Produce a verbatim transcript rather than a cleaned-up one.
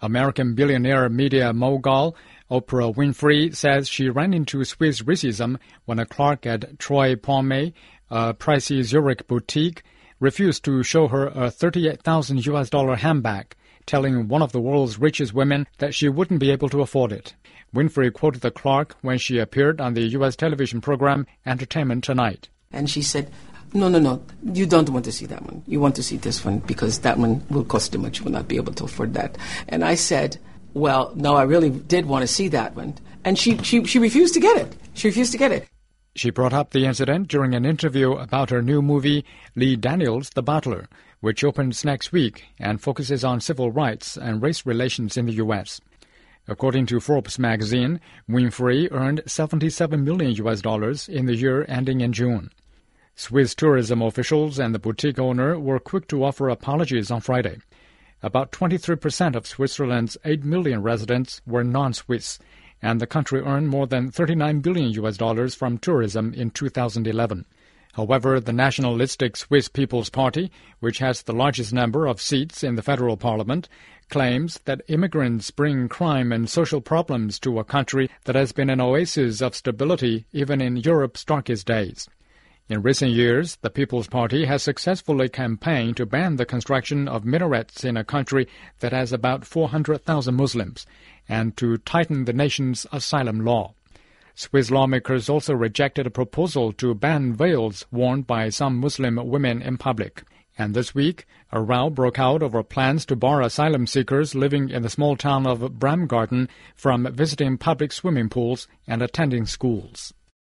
American billionaire media mogul Oprah Winfrey says she ran into Swiss racism when a clerk at Troy Pommes, a pricey Zurich boutique, refused to show her a thirty-eight thousand U S dollar handbag, telling one of the world's richest women that she wouldn't be able to afford it. Winfrey quoted the clerk when she appeared on the U S television program Entertainment Tonight. And she said, no, no, no, you don't want to see that one. You want to see this one because that one will cost too much. You will not be able to afford that. And I said, well, no, I really did want to see that one. And she, she, she refused to get it. She refused to get it. She brought up the incident during an interview about her new movie, Lee Daniels' The Butler, which opens next week and focuses on civil rights and race relations in the U S. According to Forbes magazine, Winfrey earned seventy-seven million U S dollars in the year ending in June. Swiss tourism officials and the boutique owner were quick to offer apologies on Friday. About twenty-three percent of Switzerland's eight million residents were non-Swiss, and the country earned more than thirty-nine billion U S dollars from tourism in two thousand eleven. However, the nationalistic Swiss People's Party, which has the largest number of seats in the federal parliament, claims that immigrants bring crime and social problems to a country that has been an oasis of stability even in Europe's darkest days. In recent years, the People's Party has successfully campaigned to ban the construction of minarets in a country that has about four hundred thousand Muslims, and to tighten the nation's asylum law. Swiss lawmakers also rejected a proposal to ban veils worn by some Muslim women in public. And this week, a row broke out over plans to bar asylum seekers living in the small town of Bremgarten from visiting public swimming pools and attending schools.